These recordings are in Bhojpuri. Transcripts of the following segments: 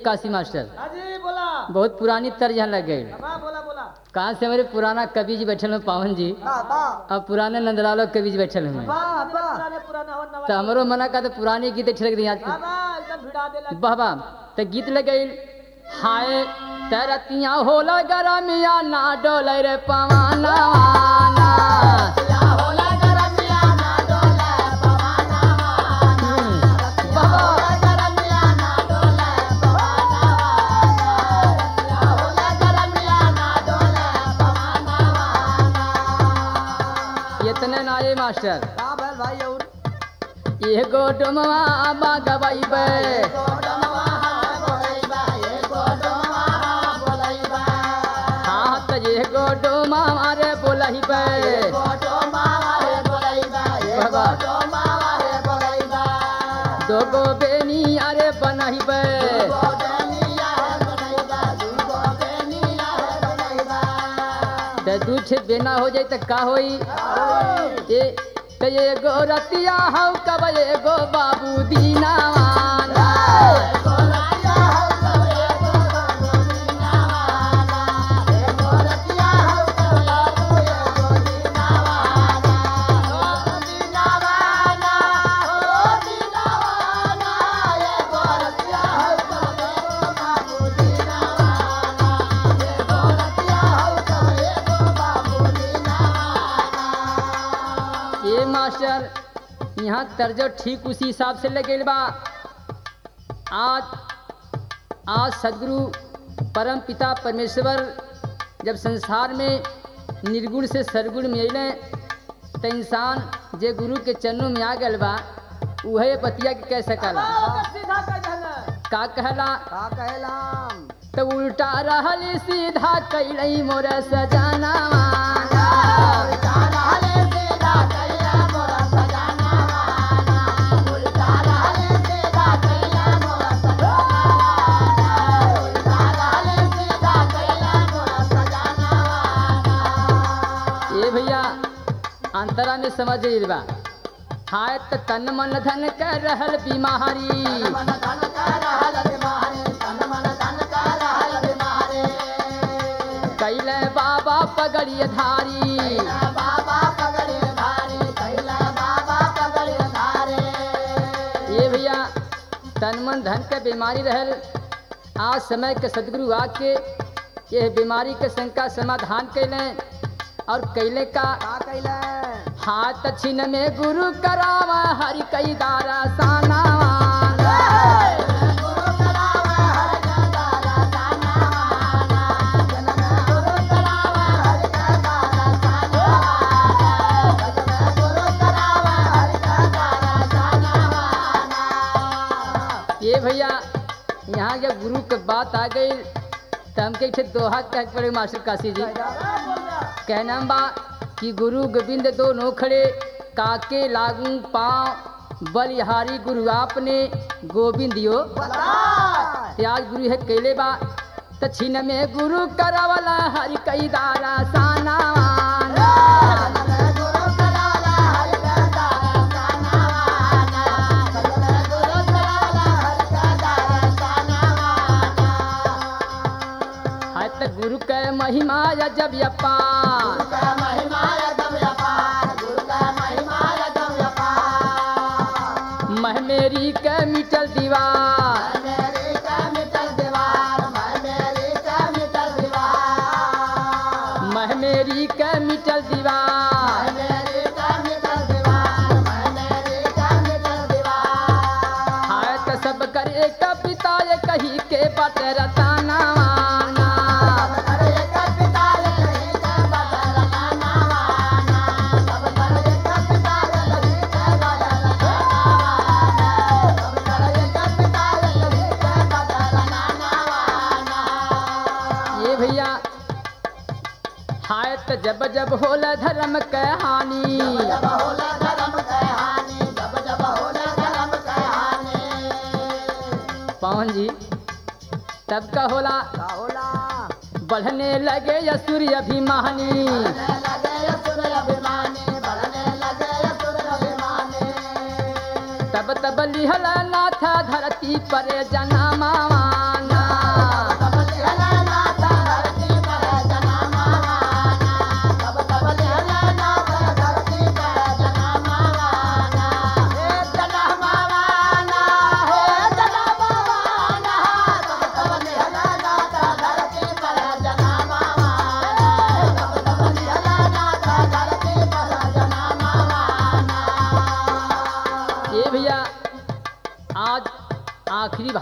काशी मास्टर, हाजी बोला। बहुत पुरानी तर्ज यहाँ लग गई। हाँ बोला बोला। कहाँ से हमारे पुराना कवि जी बैठे हैं पावन जी, अब पुराने नंदलालो कवि जी बैठे हैं। पुराने पुराना हो नवा। तो हमारो मना का तो पुरानी गीत अच्छे लग रही आज। एकदम भिड़ा देला। वाह वाह, तो गीत लग गई। हाय तरतियाँ होला गरमिया ना डोले रे पवाना वाना। इतने ना ये मास्टर भाई और ये गोटमवा बागवाई बे, हाँ तो ये गोटमा मारे बोलही बे, दो गो बेनी अरे बनही बे, दू छे बेना हो जाए तो का होई ये तो ये गो रतिया हौ कब ये गो बाबू दीना वाना। ये मास्टर यहाँ तर्जो ठीक उसी हिसाब से लगे बा। आज सदगुरु परम पिता परमेश्वर जब संसार में निर्गुण से सरगुण में अले तो इंसान जे गुरु के चरणों में आ गल बा उहे बतिया के कह सकला। सीधा कह देला। का कहला का कहलाम। तो उल्टा रहल सीधा कैलई मोर सजाना वाना। अंतरा में समझ गइल बा। हाय त तन मन धन कर रहल बीमारी, कैले बाबा पगड़िए धारी, ये भैया तन मन धन के बीमारी रहल। आज समय के सदगुरु आके ये बीमारी के शंका समाधान कैले और कैले का हाथ छिन में गुरु करावा हरि कई दारा साना। ये भैया यहाँ जब गुरु के बात आ गई तो हम कहे दोहा कह पड़े मास्टर काशी जी कहना बा कि गुरु गोविंद दोनों खड़े काके लागू पाँव बलिहारी गुरु आपने गोविंद यो त्याज गुरु है कैले बा तछिन में गुरु करावला हरि कई दारा साना। गुरु के महिमा जब अपार, मह मेरी के मिटल दीवार, मह मेरी के मिटल दीवार, हाय तो सब करे का पिता ये कही के बट रताना। जब जब होला धर्म के हानि, पवन जी तब का होला बढ़ने लगे असुर अभिमानी, तब तब लिहल नाथा धरती पर जनमा माना।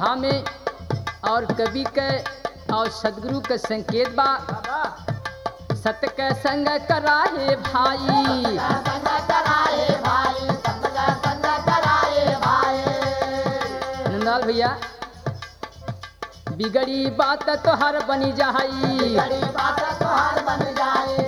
दोहा में और कवि के और सदगुरु के संकेत बा बाबा सत के संग कराहे भाई नंदलाल भैया बिगड़ी बात तो हर बनी जाई